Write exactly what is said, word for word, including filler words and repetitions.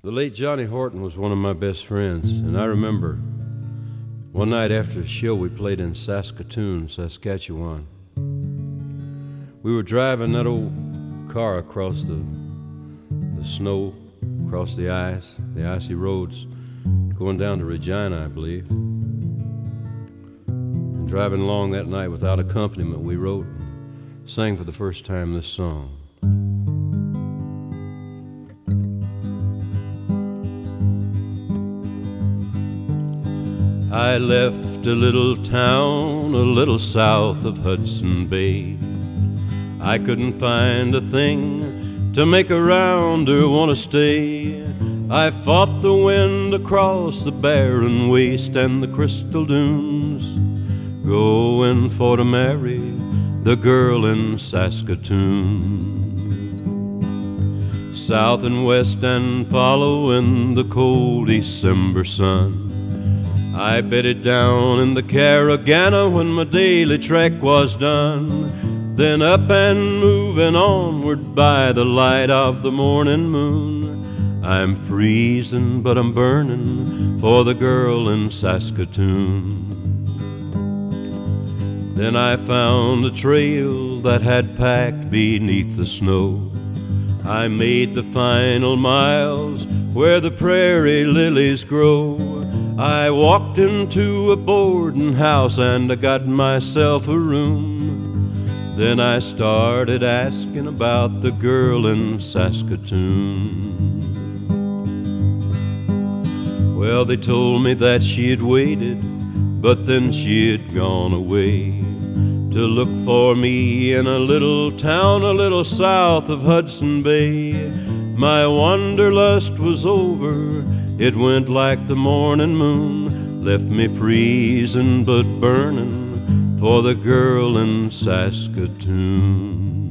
The late Johnny Horton was one of my best friends, and I remember one night after the show we played in Saskatoon, Saskatchewan. We were driving that old car across the, the snow, across the ice, the icy roads, going down to Regina, I believe. And driving along that night without accompaniment, we wrote and sang for the first time this song. I left a little town a little south of Hudson Bay. I couldn't find a thing to make around or want to stay. I fought the wind across the barren waste and the crystal dunes, going for to marry the girl in Saskatoon. South and west and following the cold December sun, I bedded down in the Caragana when my daily trek was done. Then up and moving onward by the light of the morning moon, I'm freezing but I'm burning for the girl in Saskatoon. Then I found a trail that had packed beneath the snow. I made the final miles where the prairie lilies grow. I walked into a boarding house and I got myself a room. Then I started asking about the girl in Saskatoon. Well, they told me that she had waited, but then she had gone away to look for me in a little town a little south of Hudson Bay. My wanderlust was over, it went like the morning moon, left me freezing but burning for the girl in Saskatoon.